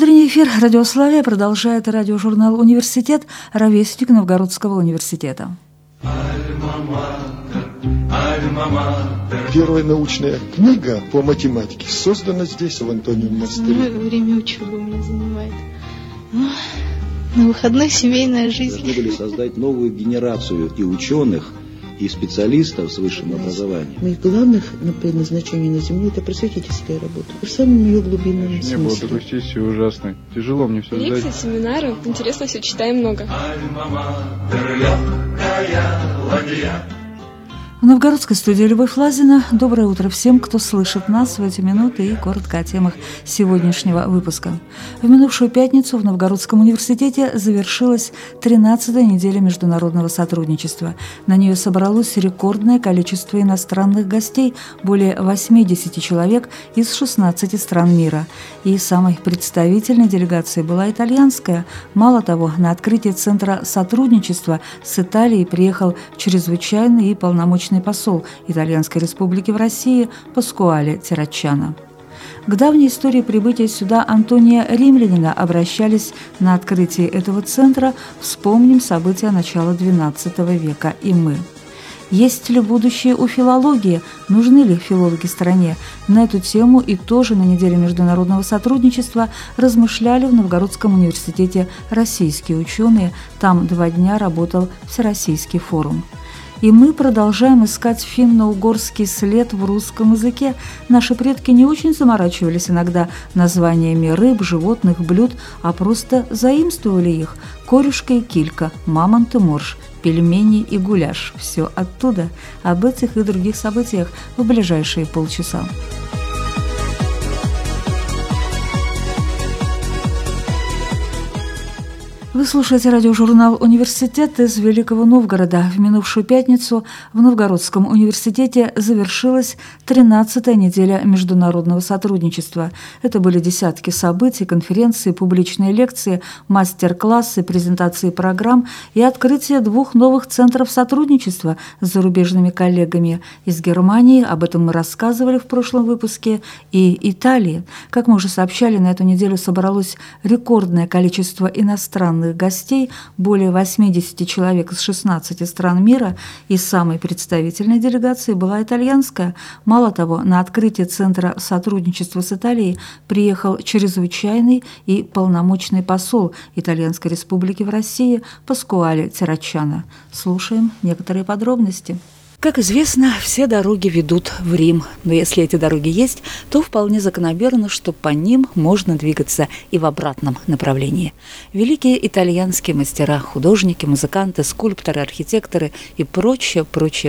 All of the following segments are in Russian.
Утренний эфир «Радиославия» продолжает радиожурнал «Университет», ровесник Новгородского университета. Первая научная книга по математике создана здесь, в Антониевом монастыре. Время учебы у меня занимает. На выходных семейная жизнь. Должны были создать новую генерацию и ученых, и специалистов с высшим образованием. Моих главных предназначений на Земле – это просветительская работа. В самом ее глубинном смысле. Не было такой сессии ужасной. Тяжело мне все сдать. Лекции, семинары. Интересно все, читаем много. В новгородской студии Любовь Лазина. Доброе утро всем, кто слышит нас в эти минуты, и коротко о темах сегодняшнего выпуска. В минувшую пятницу в Новгородском университете завершилась 13-я неделя международного сотрудничества. На нее собралось рекордное количество иностранных гостей, более 80 человек из 16 стран мира. И самой представительной делегацией была итальянская. Мало того, на открытие Центра сотрудничества с Италией приехал чрезвычайный и полномочный посол Итальянской Республики в России Паскуале Терраччано. К давней истории прибытия сюда Антония Римлянина обращались на открытие этого центра. Вспомним события начала XII века и мы. Есть ли будущее у филологии? Нужны ли филологи стране? На эту тему и тоже на неделе международного сотрудничества размышляли в Новгородском университете российские ученые. Там 2 дня работал Всероссийский форум. И мы продолжаем искать финно-угорский след в русском языке. Наши предки не очень заморачивались иногда названиями рыб, животных, блюд, а просто заимствовали их. Корюшка и килька, мамонт и морж, пельмени и гуляш. Все оттуда. Об этих и других событиях в ближайшие полчаса. Вы слушаете радиожурнал «Университет» из Великого Новгорода. В минувшую пятницу в Новгородском университете завершилась 13-я неделя международного сотрудничества. Это были десятки событий, конференции, публичные лекции, мастер-классы, презентации программ и открытие 2 новых центров сотрудничества с зарубежными коллегами из Германии, об этом мы рассказывали в прошлом выпуске, и Италии. Как мы уже сообщали, на эту неделю собралось рекордное количество иностранных гостей, более 80 человек из 16 стран мира, и самой представительной делегацией была итальянская. Мало того, на открытие Центра сотрудничества с Италией приехал чрезвычайный и полномочный посол Итальянской Республики в России Паскуале Терраччано. Слушаем некоторые подробности. Как известно, все дороги ведут в Рим, но если эти дороги есть, то вполне закономерно, что по ним можно двигаться и в обратном направлении. Великие итальянские мастера, художники, музыканты, скульпторы, архитекторы и прочее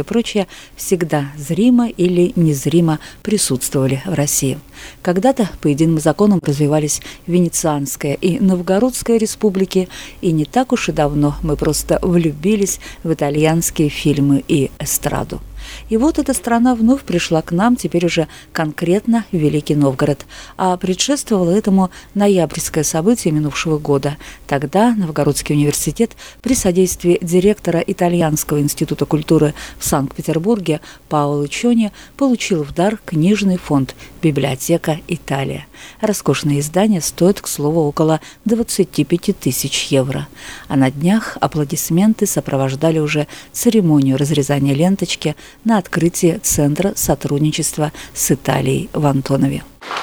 всегда зримо или незримо присутствовали в России. Когда-то по единым законам развивались Венецианская и Новгородская республики, и не так уж и давно мы просто влюбились в итальянские фильмы и эстраду. И вот эта страна вновь пришла к нам, теперь уже конкретно в Великий Новгород. А предшествовало этому ноябрьское событие минувшего года. Тогда Новгородский университет при содействии директора Итальянского института культуры в Санкт-Петербурге Паоло Чони получил в дар книжный фонд «Библиотека Италия». Роскошное издание стоит, к слову, около 25 тысяч евро. А на днях аплодисменты сопровождали уже церемонию разрезания ленточки на открытие Центра сотрудничества с Италией в Антонове.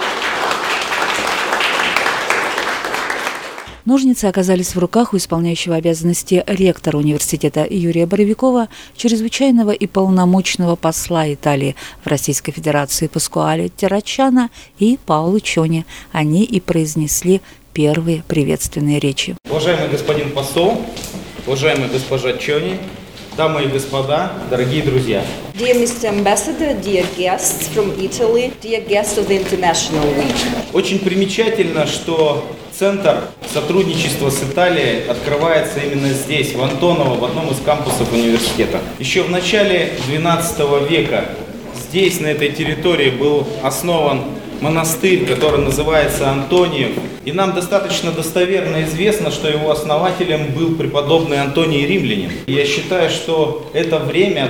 Ножницы оказались в руках у исполняющего обязанности ректора университета Юрия Боровикова, чрезвычайного и полномочного посла Италии в Российской Федерации Паскуале Терраччано и Паоло Чони. Они и произнесли первые приветственные речи. Уважаемый господин посол, уважаемая госпожа Чони, дамы и господа, дорогие друзья. Dear Mr. Ambassador, dear guests from Italy, dear guests of the International Week. Очень примечательно, что Центр сотрудничества с Италией открывается именно здесь, в Антоново, в одном из кампусов университета. Еще в начале XII века здесь, на этой территории, был основан монастырь, который называется Антониев. И нам достаточно достоверно известно, что его основателем был преподобный Антоний Римлянин. И я считаю, что это время,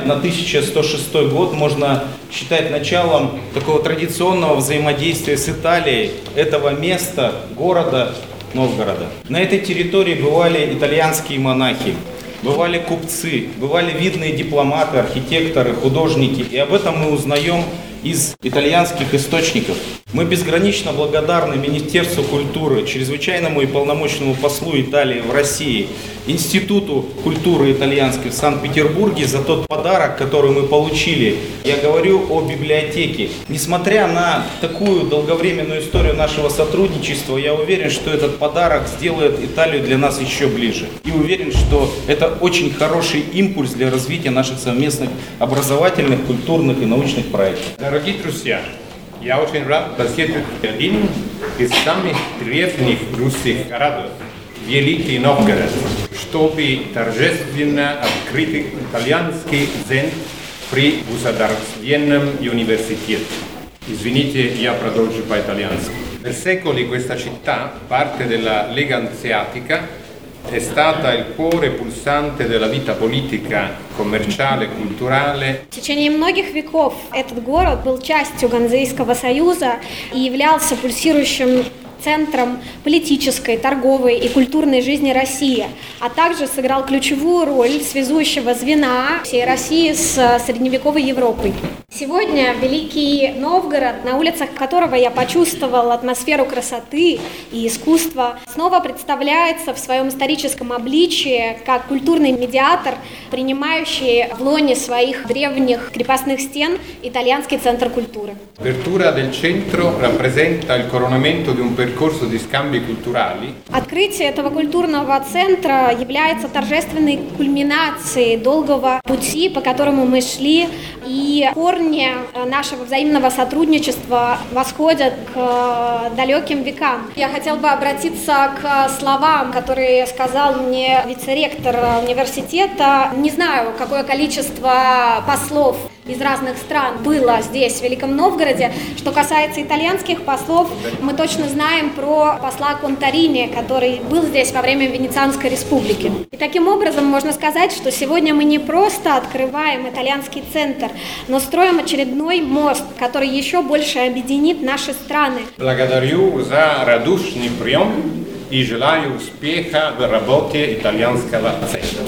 1106 год, можно считать началом такого традиционного взаимодействия с Италией, этого места, города Новгорода. На этой территории бывали итальянские монахи, бывали купцы, бывали видные дипломаты, архитекторы, художники. И об этом мы узнаем из итальянских источников. Мы безгранично благодарны Министерству культуры, чрезвычайному и полномочному послу Италии в России, Институту культуры итальянской в Санкт-Петербурге за тот подарок, который мы получили. Я говорю о библиотеке. Несмотря на такую долговременную историю нашего сотрудничества, я уверен, что этот подарок сделает Италию для нас еще ближе. И уверен, что это очень хороший импульс для развития наших совместных образовательных, культурных и научных проектов. Дорогие друзья, я очень рад посетить один из самых древних русских городов, Великий Новгород, чтобы торжественно открыть итальянский центр при Государственном университете. Извините, я продолжу по-итальянски. Per secoli questa città, parte della Lega Anseatica, è stata il cuore pulsante della vita politica, коммерциальная, культуральная. В течение многих веков этот город был частью Ганзейского союза и являлся пульсирующим центром политической, торговой и культурной жизни России, а также сыграл ключевую роль связующего звена всей России с средневековой Европой. Сегодня Великий Новгород, на улицах которого я почувствовал атмосферу красоты и искусства, снова представляется в своем историческом обличии как культурный медиатор, принимающий в лоне своих древних крепостных стен итальянский центр культуры. L'apertura del centro rappresenta il coronamento di un percorso di scambi culturali. Открытие этого культурного центра является торжественной кульминацией долгого пути, по которому мы шли, и корни нашего взаимного сотрудничества восходят к далеким векам. Я хотела бы обратиться к словам, которые сказал мне вице-ректор университета. Не знаю, какое количество послов из разных стран было здесь, в Великом Новгороде. Что касается итальянских послов, мы точно знаем про посла Конторини, который был здесь во время Венецианской республики. И таким образом можно сказать, что сегодня мы не просто открываем итальянский центр, но строим очередной мост, который еще больше объединит наши страны. Благодарю за радушный прием и желаю успеха в работе итальянского центра.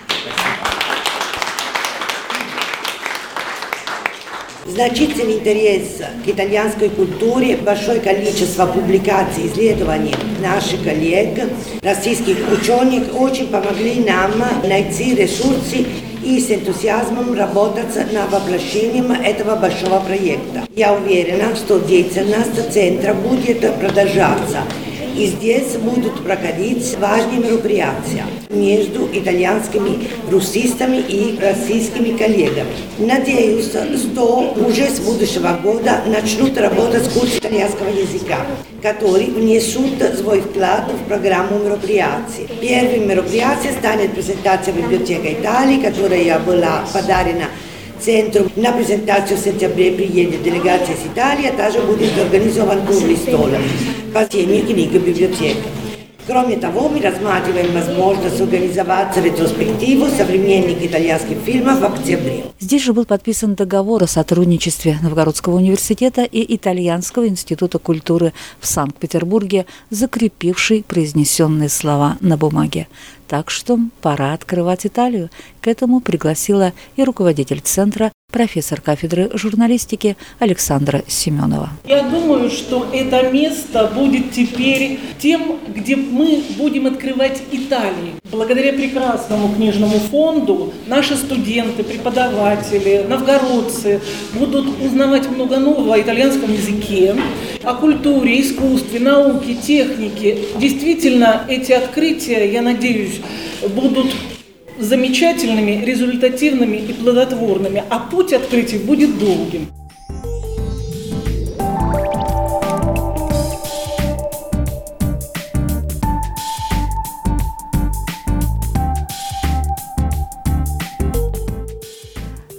Значительный интерес к итальянской культуре, большое количество публикаций, исследований наших коллег, российских ученых очень помогли нам найти ресурсы и с энтузиазмом работать над воплощением этого большого проекта. Я уверена, что деятельность центра будет продолжаться. И здесь будут проходить важные мероприятия между итальянскими русистами и российскими коллегами. Надеюсь, что уже с будущего года начнут работать курсы итальянского языка, которые внесут свой вклад в программу мероприятий. Первым мероприятием станет презентация библиотека Италии, которая была подарена центру. На презентацию в сентябре приедет делегация из Италии, а также будет организован круглый стол по теме книги библиотеки. Кроме того, мы рассматриваем возможность организовать ретроспективу современных итальянских фильмов в октябре. Здесь же был подписан договор о сотрудничестве Новгородского университета и Итальянского института культуры в Санкт-Петербурге, закрепивший произнесенные слова на бумаге. Так что пора открывать Италию. К этому пригласила и руководитель центра, профессор кафедры журналистики Александра Семенова. Я думаю, что это место будет теперь тем, где мы будем открывать Италию. Благодаря прекрасному книжному фонду наши студенты, преподаватели, новгородцы будут узнавать много нового о итальянском языке, о культуре, искусстве, науке, технике. Действительно, эти открытия, я надеюсь, будут замечательными, результативными и плодотворными, а путь открытий будет долгим.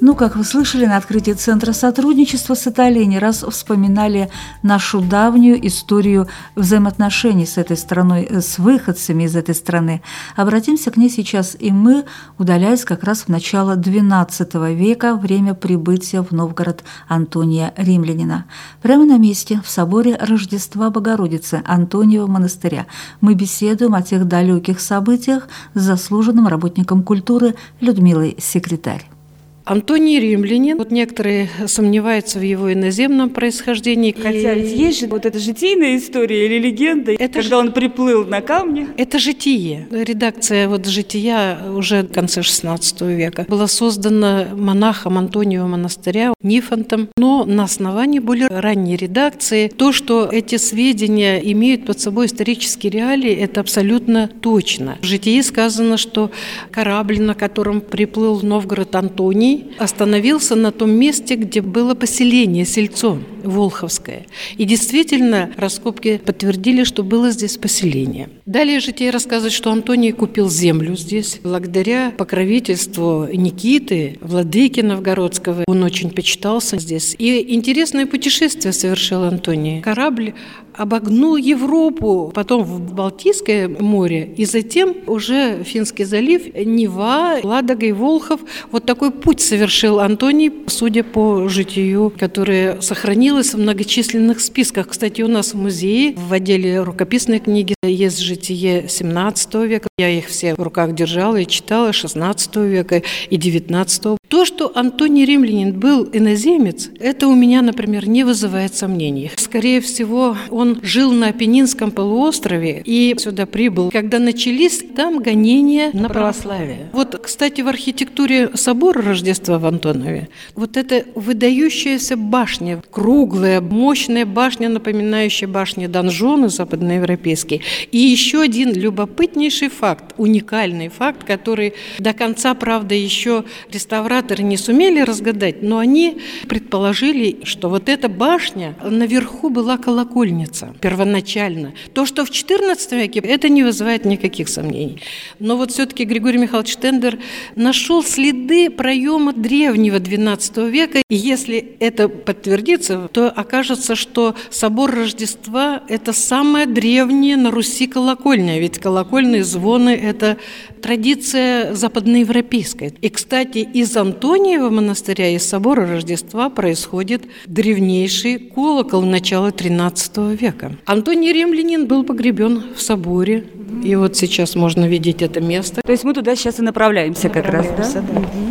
Ну, как вы слышали, на открытии Центра сотрудничества с Италией не раз вспоминали нашу давнюю историю взаимоотношений с этой страной, с выходцами из этой страны. Обратимся к ней сейчас и мы, удаляясь как раз в начало XII века, время прибытия в Новгород Антония Римлянина. Прямо на месте, в соборе Рождества Богородицы Антониева монастыря, мы беседуем о тех далеких событиях с заслуженным работником культуры Людмилой Секретарь. Антоний Римлянин, вот некоторые сомневаются в его иноземном происхождении. Хотя ведь есть же вот эта житийная история или легенда, это когда он приплыл на камне. Это житие. Редакция вот жития уже в конце XVI века была создана монахом Антониева монастыря Нифонтом, но на основании более ранней редакции. То, что эти сведения имеют под собой исторические реалии, это абсолютно точно. В житии сказано, что корабль, на котором приплыл в Новгород Антоний, остановился на том месте, где было поселение, сельцо Волховское. И действительно, раскопки подтвердили, что было здесь поселение. Далее житие рассказывает, что Антоний купил землю здесь. Благодаря покровительству Никиты, владыки Новгородского, он очень почитался здесь. И интересное путешествие совершил Антоний. Корабль обогнул Европу, потом в Балтийское море, и затем уже Финский залив, Нева, Ладога и Волхов. Вот такой путь совершил Антоний, судя по житию, которое сохранилось в многочисленных списках. Кстати, у нас в музее в отделе рукописной книги есть житие XVII века. Я их все в руках держала и читала, XVI века и XIX. То, что Антоний Римлянин был иноземец, это у меня, например, не вызывает сомнений. Скорее всего, он жил на Апеннинском полуострове и сюда прибыл, когда начались там гонения на православие. Вот, кстати, в архитектуре собора Рождества в Антонове вот эта выдающаяся башня, круглая, мощная башня, напоминающая башни донжоны западноевропейские. И еще один любопытнейший факт, уникальный факт, который до конца, правда, еще реставраторы не сумели разгадать, но они предположили, что вот эта башня, наверху была колокольница первоначально. То, что в XIV веке, это не вызывает никаких сомнений. Но вот все-таки Григорий Михайлович Штендер нашел следы проема древнего XII века. И если это подтвердится, то окажется, что собор Рождества – это самая древняя на Руси колокольня. Ведь колокольные звоны – это традиция западноевропейская. И, кстати, из Антониева монастыря, из собора Рождества происходит древнейший колокол начала XIII века. Антоний Римлянин был погребен в соборе. И вот сейчас можно видеть это место. То есть мы туда сейчас и направляемся как раз, да?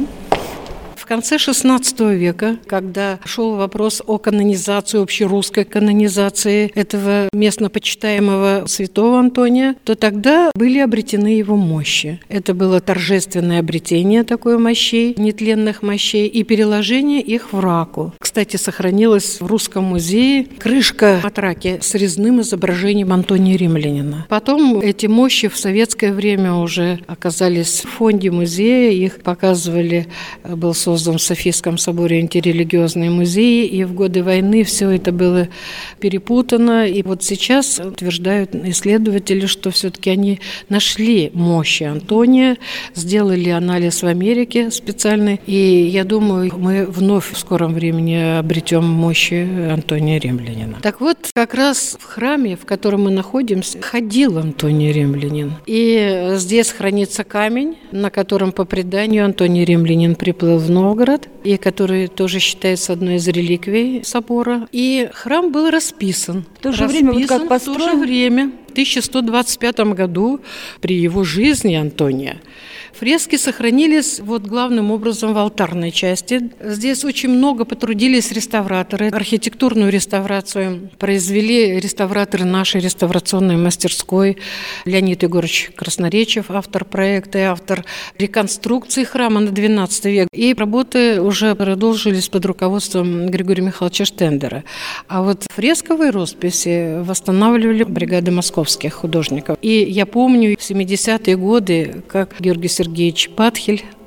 В конце XVI века, когда шел вопрос о канонизации, общерусской канонизации этого местно почитаемого святого Антония, то тогда были обретены его мощи. Это было торжественное обретение такой мощей, нетленных мощей, и переложение их в раку. Кстати, сохранилась в Русском музее крышка от раки с резным изображением Антония Римлянина. Потом эти мощи в советское время уже оказались в фонде музея, их показывали, был создан в Софийском соборе антирелигиозные музеи, и в годы войны все это было перепутано. И вот сейчас утверждают исследователи, что все-таки они нашли мощи Антония, сделали анализ в Америке специальный, и я думаю, мы вновь в скором времени обретем мощи Антония Римлянина. Так вот, как раз в храме, в котором мы находимся, ходил Антоний Римлянин. И здесь хранится камень, на котором по преданию Антоний Римлянин приплыл в Новгород, и который тоже считается одной из реликвий собора. И храм был расписан. В то же время, вот как построен? В то же время, в 1125 году, при его жизни Антония, фрески сохранились вот главным образом в алтарной части. Здесь очень много потрудились реставраторы. Архитектурную реставрацию произвели реставраторы нашей реставрационной мастерской. Леонид Егорович Красноречив, автор проекта и автор реконструкции храма на XII век. И работы уже продолжились под руководством Григория Михайловича Штендера. А вот фресковые росписи восстанавливали бригады московских художников. И я помню в 70-е годы, как Георгий Сергеевич Патхель,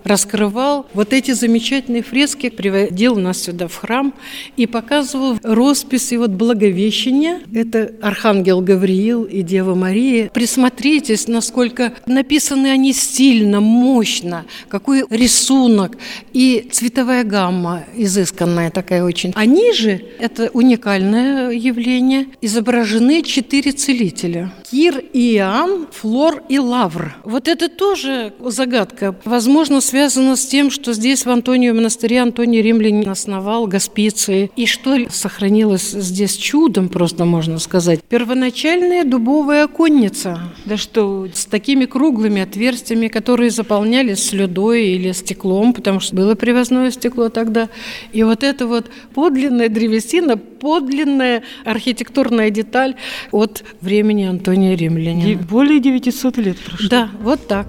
раскрывал вот эти замечательные фрески, приводил нас сюда в храм и показывал росписи вот Благовещения. Это архангел Гавриил и Дева Мария. Присмотритесь, насколько написаны они стильно, мощно, какой рисунок и цветовая гамма изысканная такая очень. Они же, это уникальное явление, изображены 4 целителя. Кир, Иоанн, Флор и Лавр. Вот это тоже загадка. Возможно, связано с тем, что здесь в Антониевом монастыре Антоний Римлянин основал госпиции. И что сохранилось здесь чудом, просто можно сказать. Первоначальная дубовая оконница. Да что? С такими круглыми отверстиями, которые заполнялись слюдой или стеклом, потому что было привозное стекло тогда. И вот это вот подлинная древесина, подлинная архитектурная деталь от времени Антония Римлянина. Более 900 лет прошло. Да, вот так.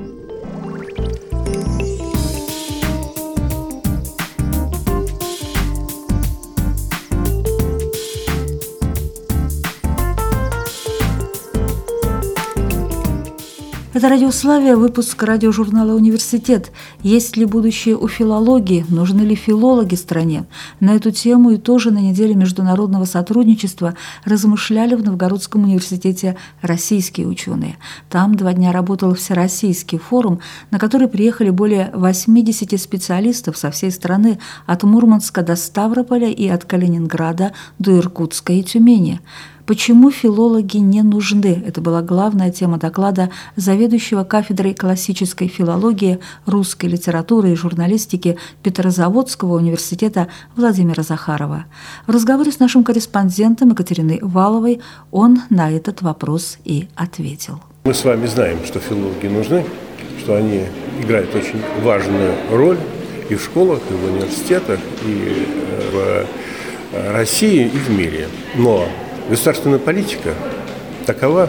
Это «Радиославия», выпуск радиожурнала «Университет». Есть ли будущее у филологии? Нужны ли филологи стране? На эту тему и тоже на неделе международного сотрудничества размышляли в Новгородском университете российские ученые. Там 2 дня работал всероссийский форум, на который приехали более 80 специалистов со всей страны, от Мурманска до Ставрополя и от Калининграда до Иркутска и Тюмени. Почему филологи не нужны? Это была главная тема доклада заведующего кафедрой классической филологии, русской литературы и журналистики Петрозаводского университета Владимира Захарова. В разговоре с нашим корреспондентом Екатериной Валовой он на этот вопрос и ответил. Мы с вами знаем, что филологи нужны, что они играют очень важную роль и в школах, и в университетах, и в России, и в мире. Но государственная политика такова,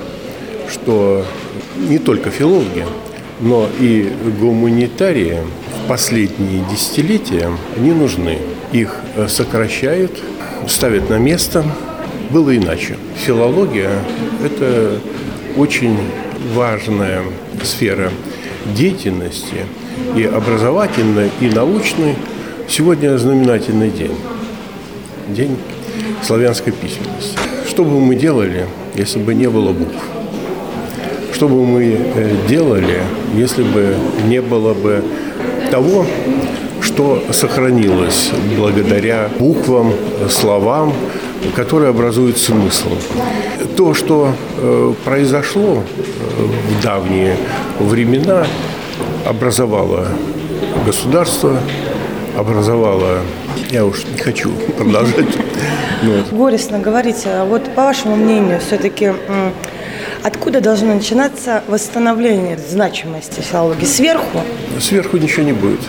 что не только филологи, но и гуманитарии в последние десятилетия не нужны. Их сокращают, ставят на место. Было иначе. Филология – это очень важная сфера деятельности, и образовательной, и научной. Сегодня знаменательный день. День славянской письменности. Что бы мы делали, если бы не было букв? Что бы мы делали, если бы не было бы того, что сохранилось благодаря буквам, словам, которые образуют смысл? То, что произошло в давние времена, образовало государство, образовало... Я уж не хочу продолжать. Горестно говорить. Вот по вашему мнению, все-таки откуда должно начинаться восстановление значимости филологии? Сверху? Сверху ничего не будет.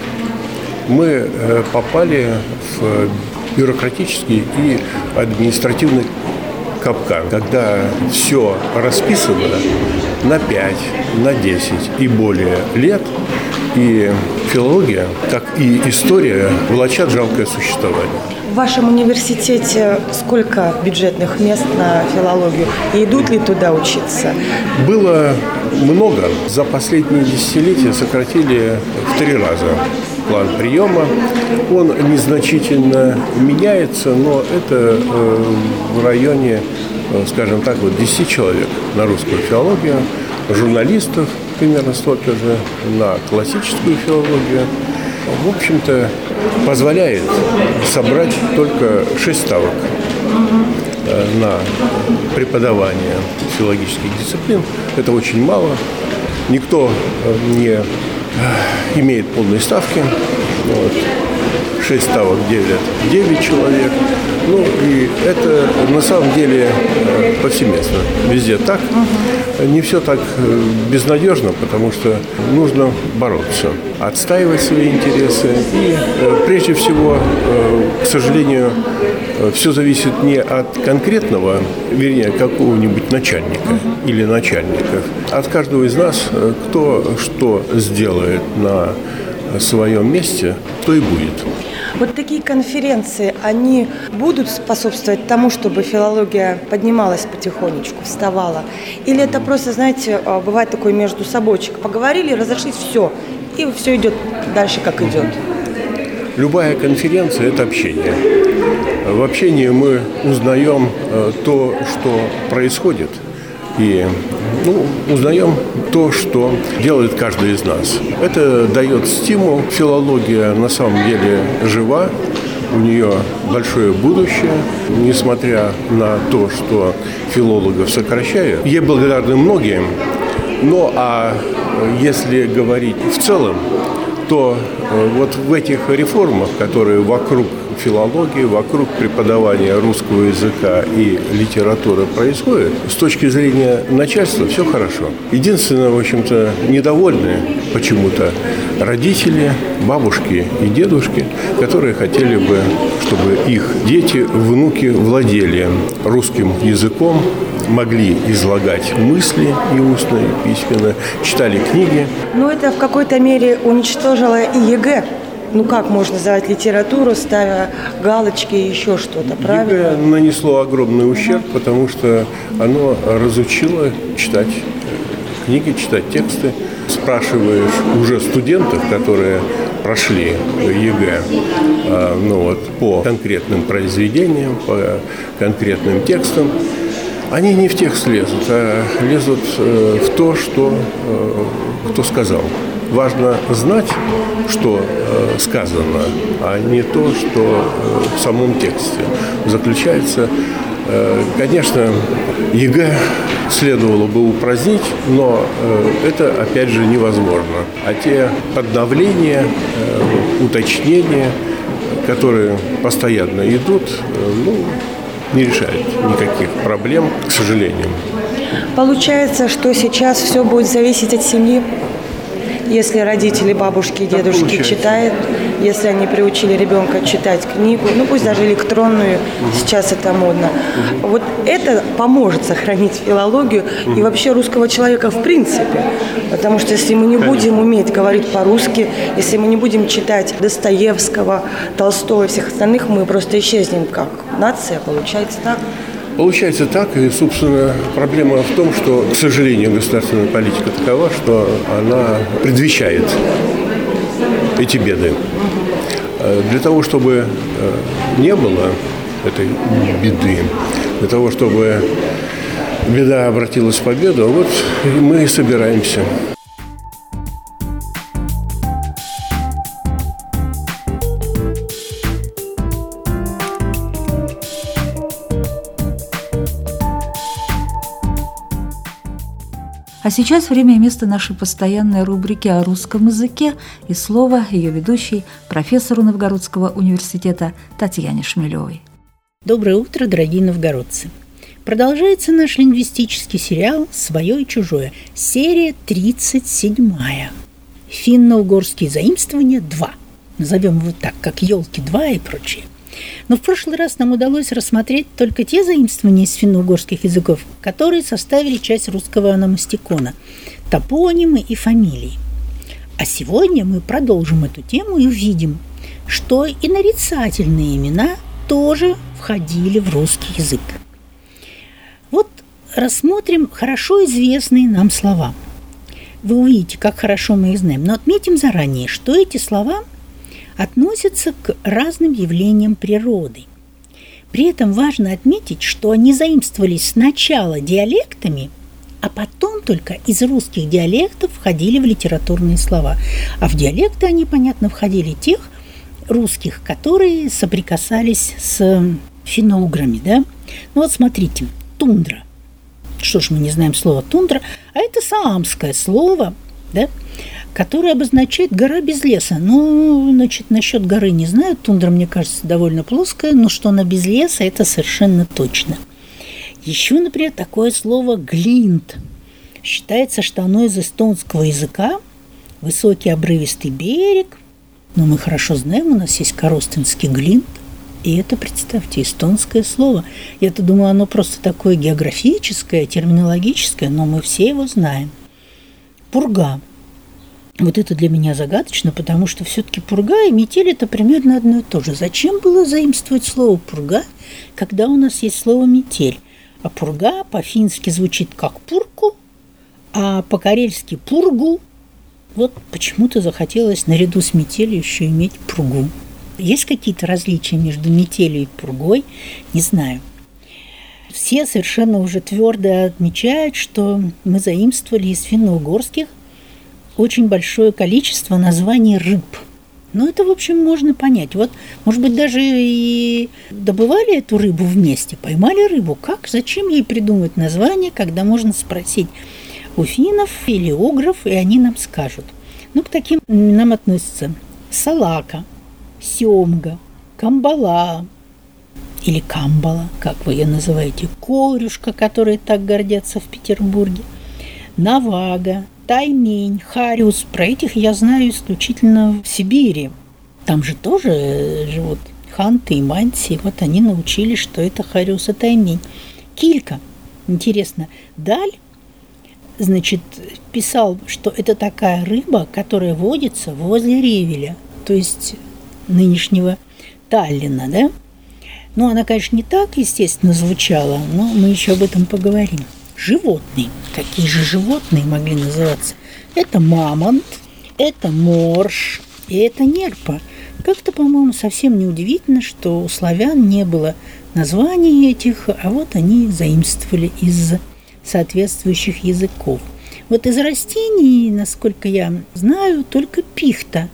Мы попали в бюрократический и административный капкан, когда все расписано на 5, на 10 и более лет, и филология, как и история, влачат жалкое существование. В вашем университете сколько бюджетных мест на филологию? И идут ли туда учиться? Было много. За последние десятилетия сократили в 3 раза план приема. Он незначительно меняется, но это в районе, скажем так, 10 человек на русскую филологию, журналистов примерно столько же, на классическую филологию. В общем-то, позволяет собрать только 6 ставок на преподавание филологических дисциплин. Это очень мало. Никто не имеет полной ставки. 6 ставок делят 9 человек. И это на самом деле повсеместно. Везде так. Не все так безнадежно, потому что нужно бороться, отстаивать свои интересы. И прежде всего, к сожалению, все зависит не от конкретного, вернее, какого-нибудь начальника или начальников, а от каждого из нас, кто что сделает на своем месте, то и будет. Вот такие конференции, они будут способствовать тому, чтобы филология поднималась потихонечку, вставала? Или это просто, знаете, бывает такой между собойчик, поговорили, разошлись, все, и все идет дальше, как идет. Любая конференция – это общение. В общении мы узнаем то, что происходит, и узнаем то, что делает каждый из нас. Это дает стимул. Филология на самом деле жива, у нее большое будущее, несмотря на то, что филологов сокращают. Ей благодарны многие. Ну, а если говорить в целом, то вот в этих реформах, которые вокруг филологии, вокруг преподавания русского языка и литературы происходят, с точки зрения начальства все хорошо. Единственное, в общем-то, недовольны почему-то родители, бабушки и дедушки, которые хотели бы, чтобы их дети, внуки владели русским языком, могли излагать мысли и устно, и письменно, читали книги. Но это в какой-то мере уничтожило и ЕГЭ. Ну как можно сдавать литературу, ставя галочки и еще что-то, правильно? ЕГЭ нанесло огромный ущерб, потому что оно разучило читать книги, читать тексты. Спрашиваешь уже студентов, которые прошли ЕГЭ, по конкретным произведениям, по конкретным текстам, они не в текст лезут, а лезут в то, что кто сказал. Важно знать, что сказано, а не то, что в самом тексте заключается. Конечно, ЕГЭ следовало бы упразднить, но это, опять же, невозможно. А те подновления, уточнения, которые постоянно идут, не решают никаких проблем, к сожалению. Получается, что сейчас все будет зависеть от семьи. Если родители, бабушки, дедушки читают, если они приучили ребенка читать книгу, пусть даже электронную, сейчас это модно, вот это поможет сохранить филологию и вообще русского человека в принципе. Потому что если мы не будем уметь говорить по-русски, если мы не будем читать Достоевского, Толстого и всех остальных, мы просто исчезнем как нация, получается так. Получается так, и, собственно, проблема в том, что, к сожалению, государственная политика такова, что она предвещает эти беды. Для того, чтобы не было этой беды, для того, чтобы беда обратилась в победу, вот мы и собираемся. А сейчас время и место нашей постоянной рубрики о русском языке и слово ее ведущей, профессору Новгородского университета Татьяне Шмелевой. Доброе утро, дорогие новгородцы! Продолжается наш лингвистический сериал «Своё и чужое», серия 37. Финно-угорские заимствования 2. Назовем его так, как «Елки 2» и прочее. Но в прошлый раз нам удалось рассмотреть только те заимствования из финно-угорских языков, которые составили часть русского ономастикона – топонимы и фамилии. А сегодня мы продолжим эту тему и увидим, что и нарицательные имена тоже входили в русский язык. Вот рассмотрим хорошо известные нам слова. Вы увидите, как хорошо мы их знаем, но отметим заранее, что эти слова относятся к разным явлениям природы. При этом важно отметить, что они заимствовались сначала диалектами, а потом только из русских диалектов входили в литературные слова. А в диалекты они, понятно, входили тех русских, которые соприкасались с финно-уграми. Да? Вот смотрите, тундра. Что ж мы не знаем слова тундра? А это саамское слово, да? Которая обозначает «гора без леса». Насчет горы не знаю, тундра, мне кажется, довольно плоская, но что она без леса, это совершенно точно. Еще, например, такое слово «глинт». Считается, что оно из эстонского языка, высокий обрывистый берег. Но мы хорошо знаем, у нас есть коростенский глинт, и это, представьте, эстонское слово. Я-то думала, оно просто такое географическое, терминологическое, но мы все его знаем. Пурга. Вот это для меня загадочно, потому что все-таки пурга и метель – это примерно одно и то же. Зачем было заимствовать слово «пурга», когда у нас есть слово «метель»? А пурга по-фински звучит как «пурку», а по-карельски «пургу». вот почему-то захотелось наряду с метелью еще иметь пургу. Есть какие-то различия между метелью и пургой? Не знаю. Все совершенно уже твердо отмечают, что мы заимствовали из финно-угорских очень большое количество названий рыб. Ну, это, в общем, можно понять. Вот, может быть, даже и добывали эту рыбу вместе, поймали рыбу. Как, зачем ей придумать название, когда можно спросить у финнов или угров, и они нам скажут. Ну, к таким именам относятся салака, семга, камбала или камбала, как вы ее называете, корюшка, которой так гордятся в Петербурге, навага, таймень, хариус. Про этих я знаю исключительно в Сибири. Там же тоже живут ханты и манси. Вот они научились, что это хариус и таймень. Килька. Интересно. Даль, значит, писал, что это такая рыба, которая водится возле Ревеля, то есть нынешнего Таллина, да? Ну, она, конечно, не так, естественно, звучала, но мы еще об этом поговорим. Животные. Какие же животные могли называться? Это мамонт, это морж и это нерпа. Как-то, по-моему, совсем неудивительно, что у славян не было названий этих, а вот они заимствовали из соответствующих языков. Вот из растений, насколько я знаю, только пихта.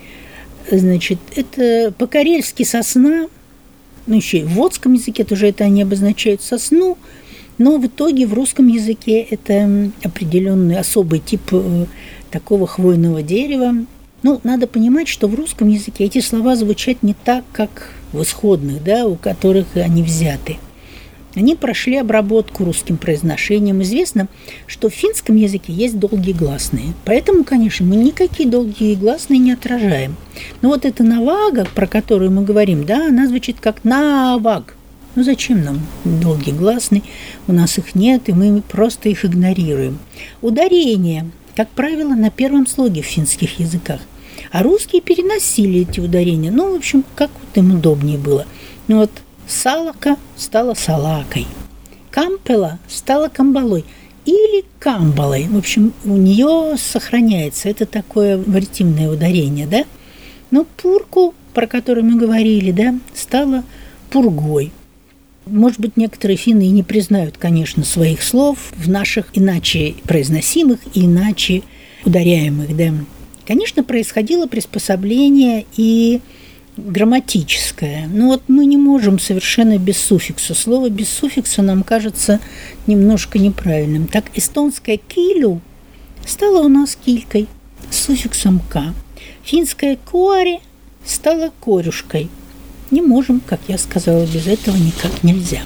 Значит, это по-карельски сосна, ну еще и в водском языке тоже это они обозначают сосну, но в итоге в русском языке это определенный особый тип такого хвойного дерева. Ну, надо понимать, что в русском языке эти слова звучат не так, как в исходных, да, у которых они взяты. Они прошли обработку русским произношением. Известно, что в финском языке есть долгие гласные. Поэтому, конечно, мы никакие долгие гласные не отражаем. Но вот эта навага, про которую мы говорим, да, она звучит как наваг. Ну зачем нам долгие гласные? У нас их нет, и мы просто их игнорируем. Ударение, как правило, на первом слоге в финских языках. А русские переносили эти ударения. Ну, в общем, как вот им удобнее было. Ну вот салака стала салакой, кампела стала камбалой или камбалой. В общем, у нее сохраняется это такое вариативное ударение, да? Но пурку, про которую мы говорили, да, стала пургой. Может быть, некоторые финны и не признают, конечно, своих слов в наших иначе произносимых и иначе ударяемых, да. Конечно, происходило приспособление и грамматическое. Но вот мы не можем совершенно без суффикса. Слово без суффикса нам кажется немножко неправильным. Так эстонское «килю» стало у нас «килькой» с суффиксом «к». Финское «куари» стало «корюшкой». Не можем, как я сказала, без этого никак нельзя.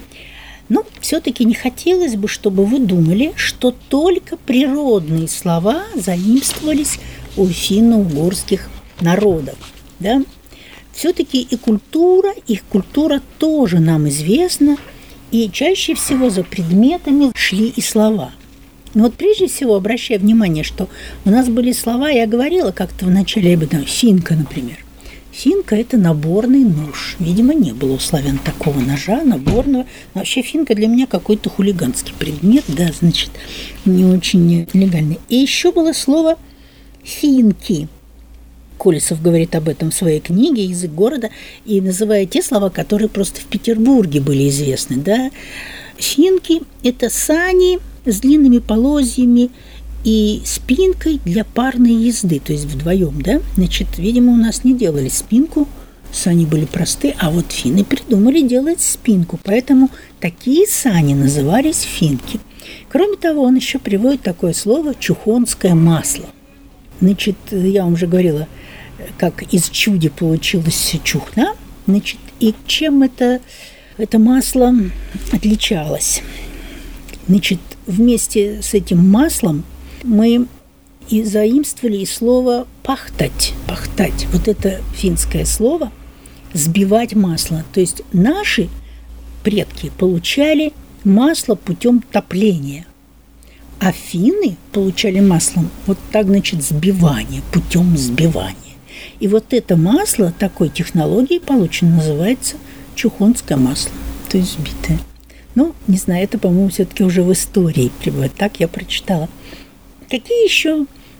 Но все-таки не хотелось бы, чтобы вы думали, что только природные слова заимствовались у финно-угорских народов. Да? Все-таки и их культура тоже нам известна, и чаще всего за предметами шли и слова. Но вот прежде всего обращаю внимание, что у нас были слова, я говорила как-то в начале об этом, финка, например. Финка – это наборный нож. Видимо, не было у славян такого ножа, наборного. Но вообще финка для меня какой-то хулиганский предмет, да, значит, не очень легальный. И еще было слово «финки». Колесов говорит об этом в своей книге «Язык города» и называет те слова, которые просто в Петербурге были известны. Да? Финки – это сани с длинными полозьями и спинкой для парной езды, то есть вдвоем. Да? Значит, видимо, у нас не делали спинку, сани были просты, а вот финны придумали делать спинку, поэтому такие сани назывались финки. Кроме того, он еще приводит такое слово «чухонское масло». Значит, я вам уже говорила, как из чуди получилась чухна, значит, и чем это масло отличалось. Значит, вместе с этим маслом мы и заимствовали и слово «пахтать». «Пахтать» – вот это финское слово «сбивать масло». То есть наши предки получали масло путем топления, а финны получали маслом вот так, значит, сбивание, путем сбивания. И вот это масло такой технологии получено, называется чухонское масло, то есть сбитое. Ну, не знаю, это, по-моему, все-таки уже в истории прибывает. Так я прочитала. Какие еще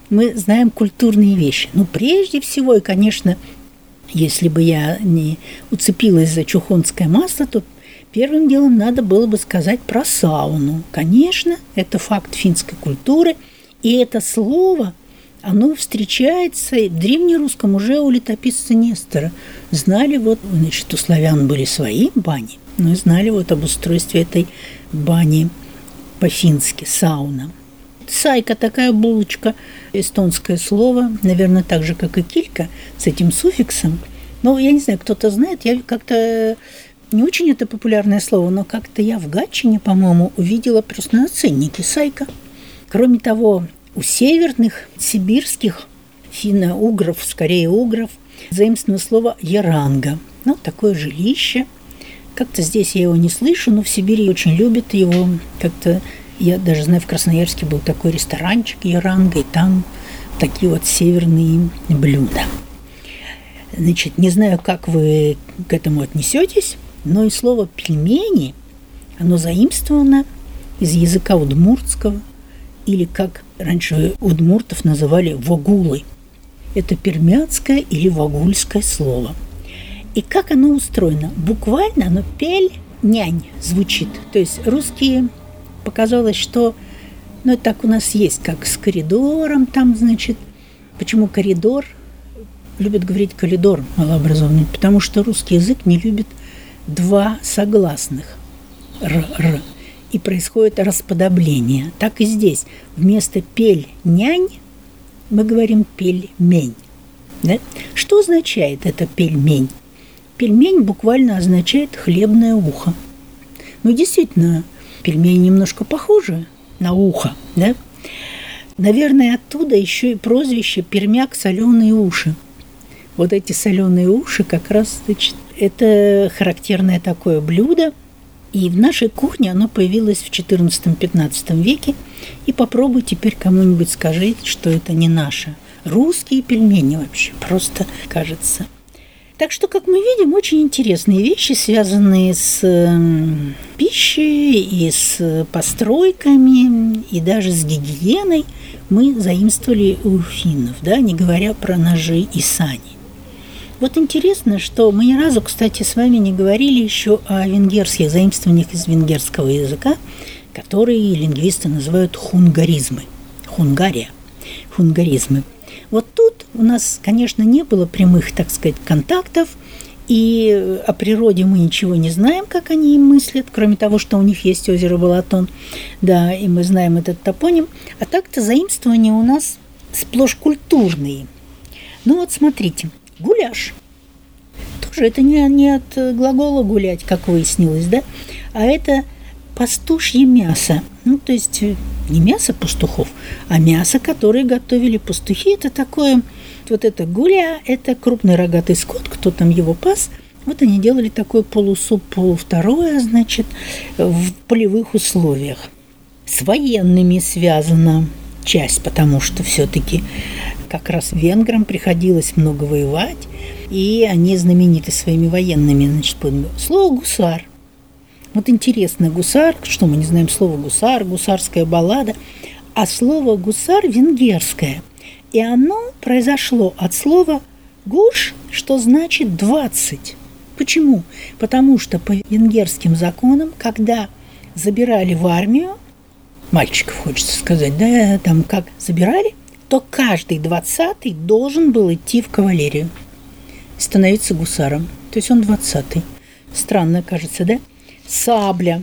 мы знаем культурные вещи. Ну, прежде всего, и, конечно, если бы я не уцепилась за чухонское масло, то первым делом надо было бы сказать про сауну. Конечно, это факт финской культуры, и это слово, оно встречается в древнерусском уже у летописца Нестора. Знали, вот, значит, у славян были свои бани, но и знали вот об устройстве этой бани по-фински, сауна. Сайка, такая булочка, эстонское слово, наверное, так же, как и килька, с этим суффиксом. Но я не знаю, кто-то знает, я как-то не очень это популярное слово, но как-то я в Гатчине, по-моему, увидела просто на ценнике сайка. Кроме того, у северных, сибирских финно-угров, скорее угров, заимствовано слово «яранга». Ну, такое жилище. Как-то здесь я его не слышу, но в Сибири очень любят его. Как-то я даже знаю, в Красноярске был такой ресторанчик «Яранга», и там такие вот северные блюда. Значит, не знаю, как вы к этому отнесетесь, но и слово «пельмени», оно заимствовано из языка удмуртского, или, как раньше удмуртов называли, вогулы. Это пермяцкое или вогульское слово. И как оно устроено? Буквально оно «пель-нянь» звучит. То есть русские показалось, что ну, так у нас есть, как с коридором там, значит. Почему коридор? Любят говорить коридор малообразованный, потому что русский язык не любит два согласных «р». И происходит расподобление. Так и здесь. Вместо «пель-нянь» мы говорим «пельмень». Да? Что означает это «пельмень»? Пельмень буквально означает «хлебное ухо». Ну, действительно, пельмени немножко похожи на ухо, да? Наверное, оттуда еще и прозвище «пермяк соленые уши». Вот эти соленые уши как раз, значит, это характерное такое блюдо. И в нашей кухне оно появилось в XIV-XV веке. И попробуй теперь кому-нибудь скажите, что это не наше. Русские пельмени вообще, просто кажется. Так что, как мы видим, очень интересные вещи, связанные с пищей и с постройками, и даже с гигиеной, мы заимствовали у финнов, да, не говоря про ножи и сани. Вот интересно, что мы ни разу, кстати, с вами не говорили еще о венгерских заимствованиях из венгерского языка, которые лингвисты называют хунгаризмы. Хунгария, хунгаризмы. Вот тут у нас, конечно, не было прямых, так сказать, контактов, и о природе мы ничего не знаем, как они им мыслят, кроме того, что у них есть озеро Балатон, да, и мы знаем этот топоним. А так-то заимствования у нас сплошь культурные. Ну вот смотрите. Гуляш. Тоже это не от глагола «гулять», как выяснилось, да? А это пастушье мясо. Ну, то есть не мясо пастухов, а мясо, которое готовили пастухи. Это такое, вот это гуля, это крупный рогатый скот, кто там его пас. Вот они делали такой полусуп, полувторое, значит, в полевых условиях. С военными связана часть, потому что все-таки как раз венграм приходилось много воевать, и они знамениты своими военными, значит, слово «гусар». Вот интересно, гусар, что мы не знаем слово «гусар», гусарская баллада, а слово «гусар» венгерское, и оно произошло от слова «гуш», что значит 20. Почему? Потому что по венгерским законам, когда забирали в армию, мальчиков, хочется сказать, да, там как забирали, то каждый 20-й должен был идти в кавалерию, становиться гусаром. То есть он 20-й. Странно, кажется, да? Сабля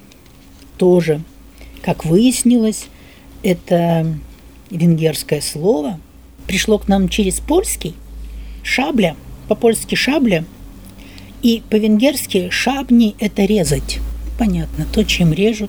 тоже, как выяснилось, это венгерское слово. Пришло к нам через польский. Шабля, по-польски шабля, и по-венгерски шабни – это резать. Понятно, то, чем режут.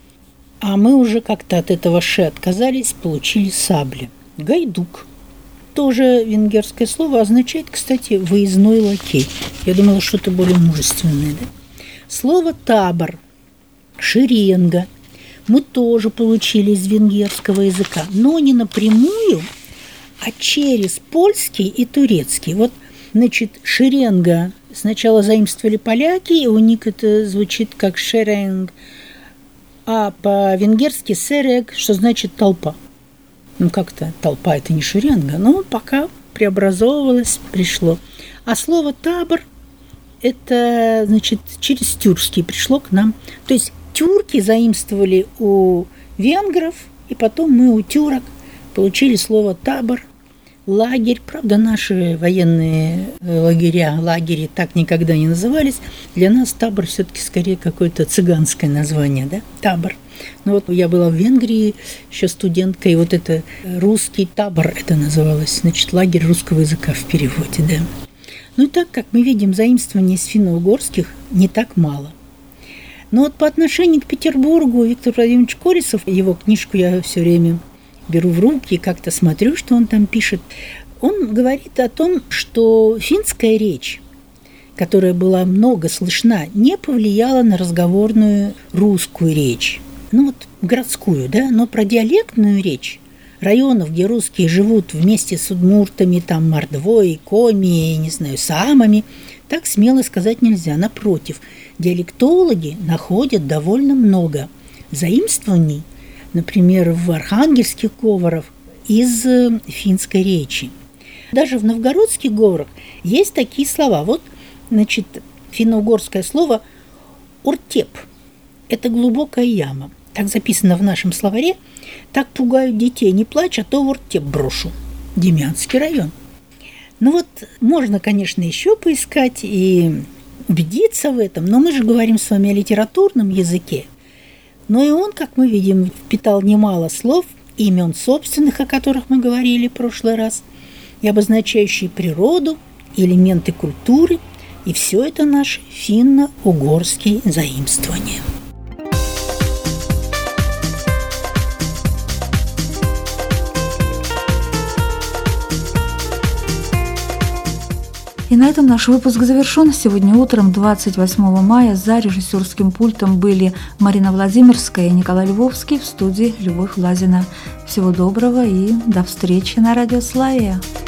А мы уже как-то от этого «ше» отказались, получили сабли. Гайдук. Тоже венгерское слово, означает, кстати, выездной лакей. Я думала, что-то более мужественное, да? Слово «табор», «шеренга» мы тоже получили из венгерского языка, но не напрямую, а через польский и турецкий. Вот, значит, «шеренга» сначала заимствовали поляки, и у них это звучит как «шеренг», а по-венгерски «серег», что значит «толпа». Ну, как-то толпа – это не шеренга, но пока преобразовывалось, пришло. А слово «табор» – это, значит, через тюркский пришло к нам. То есть тюрки заимствовали у венгров, и потом мы у тюрок получили слово «табор», лагерь. Правда, наши военные лагери так никогда не назывались. Для нас табор все-таки скорее какое-то цыганское название, да, табор. Ну вот я была в Венгрии еще студенткой, и вот это русский табор это называлось, значит, лагерь русского языка в переводе, да. Ну и так, как мы видим, заимствований из финно-угорских не так мало. Но вот по отношению к Петербургу Виктор Владимирович Корисов, его книжку я все время беру в руки и как-то смотрю, что он там пишет. Он говорит о том, что финская речь, которая была много слышна, не повлияла на разговорную русскую речь. Ну вот городскую, да, но про диалектную речь районов, где русские живут вместе с удмуртами, там, мордвой, коми, не знаю, саамами, так смело сказать нельзя. Напротив, диалектологи находят довольно много заимствований, например, в архангельских говорах из финской речи. Даже в новгородских говорах есть такие слова. Вот, значит, финно-угорское слово «уртеп» – это глубокая яма. Так записано в нашем словаре. Так пугают детей. Не плачь, а то в уртеп брошу. Демянский район. Ну вот, можно, конечно, еще поискать и убедиться в этом, но мы же говорим с вами о литературном языке. Но и он, как мы видим, впитал немало слов, имен собственных, о которых мы говорили в прошлый раз, и обозначающие природу, элементы культуры, и все это наши финно-угорские заимствования. И на этом наш выпуск завершен. Сегодня утром, 28 мая, за режиссерским пультом были Марина Владимирская и Николай Львовский, в студии Любовь Лазина. Всего доброго и до встречи на радио Славия.